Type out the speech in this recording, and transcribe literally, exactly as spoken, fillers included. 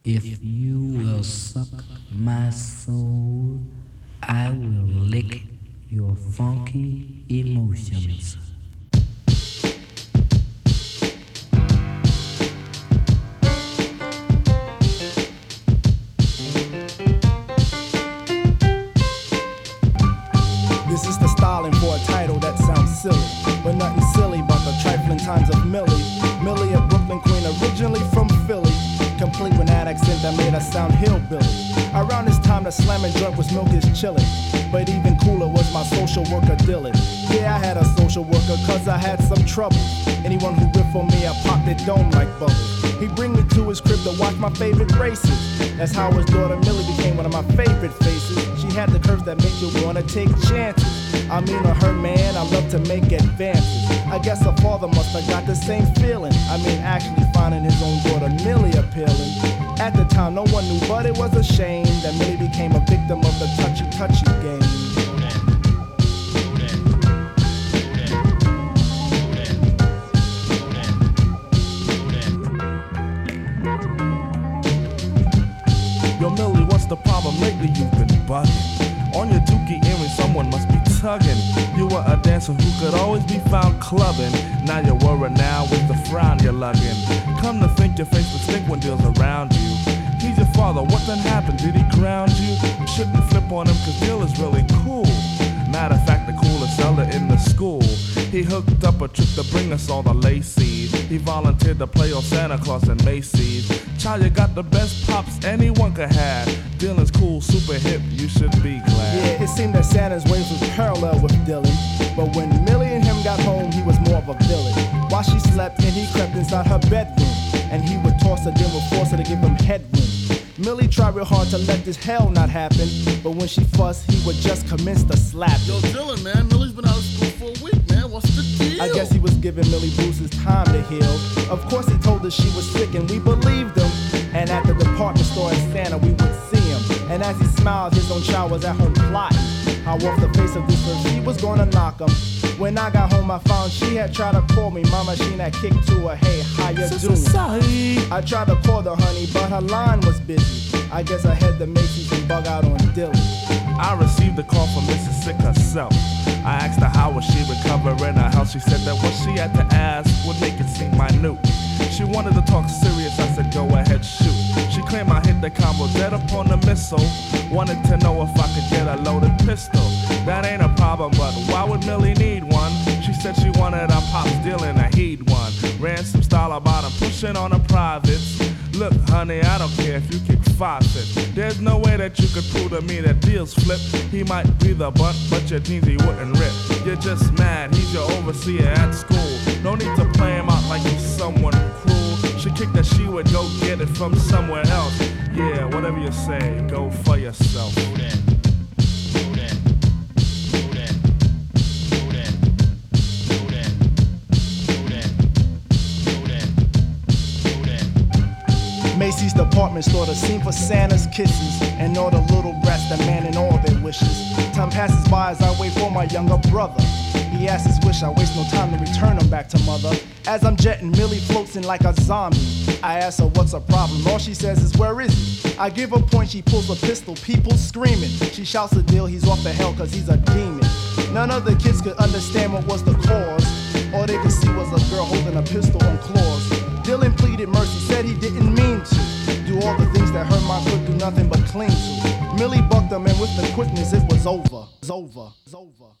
If you will suck my soul, I will lick your funky emotions. This is the styling for a title that sounds silly, but nothing silly but the trifling times of Millie. Millie, a Brooklyn queen, originally from Philly, complete with an accent that made her sound hillbilly. Around this time, the slamming joint was milk is chillin', but even cooler was my social worker Dylan. Yeah, I had a social worker cause I had some trouble. Anyone who riffed on me, I popped it dome like bubbles. He'd bring me to his crib to watch my favorite races. That's how his daughter Millie became one of my favorite faces. She had the curves that make you wanna take chances. I mean, on her man, I love to make advances. I guess her father must have got the same feeling. I mean, actually finding his own daughter Millie appealing. At the time, no one knew, but it was a shame that Millie became a victim of the touchy-touchy game. Yo, Millie, what's the problem? Lately you've been bugging. On your dookie earring, someone must be tugging. You were a dancer who could always be found clubbing. Now you're worried now with the frown you're lugging. Come to think your face would stink when deal's around you. He's your father, what then happened? Did he ground you? You shouldn't flip on him cause Dill is really cool. Matter of fact, the coolest seller in the school. He hooked up a trip to bring us all the Lacey's. He volunteered to play on Santa Claus and Macy's. Child, you got the best pops anyone could have. Dylan's cool, super hip, you should be glad. Yeah, it seemed that Santa's ways was parallel with Dylan. But when Millie and him got home, he was more of a villain. While she slept and he crept inside her bedroom, and he would toss her, then would force her to give him headroom. Millie tried real hard to let this hell not happen, but when she fussed, he would just commence to slap. Yo, Dylan, man, Millie's been out of school for a week, man. What's the deal? I guess he was giving Millie Bruce's time to heal. Of course, he told her she was sick, and we believed him. And at the department store in Santa, we would see him. And as he smiled, his own child was at home plotting how off the face of this earth she was gonna knock him. When I got home, I found she had tried to call me. Mama, she had kicked to her, hey, how you doing? Sorry. I tried to call the honey, but her line was busy. I guess I had the Macy's and bug out on Dylan. I received a call from Missus Sick herself. I asked her how was she recovering her health. She said that what she had to ask would make it seem minute. She wanted to talk serious, I said go ahead, shoot. She claimed I hit the combo dead upon the missile. Wanted to know if I could get a loaded pistol. That ain't a problem, but why would Millie need one? She said she wanted her pops dealing a heed one. Ran some style about him, pushing on her privates. Look, honey, I don't care if you kick five fifths. There's no way that you could prove to me that deals flip. He might be the butt, but your jeans he wouldn't rip. You're just mad, he's your overseer at school. No need to play him out like he's someone cruel. She kicked that she would go get it from somewhere else. Yeah, whatever you say, go for yourself. Macy's department store, the scene for Santa's kisses, and all the little brats demanding all their wishes. Time passes by as I wait for my younger brother. He asks his wish, I waste no time to return him back to mother. As I'm jetting, Millie floats in like a zombie. I ask her what's her problem, all she says is where is he? I give her a point, she pulls a pistol, people screaming. She shouts a deal, he's off the hell cause he's a demon. None of the kids could understand what was the cause. All they could see was a girl holding a pistol on claws. Dylan pleaded mercy, said he didn't mean to do all the things that her mom could do nothing but cling to. Millie bucked him and with the quickness it was over. It's over. It's over.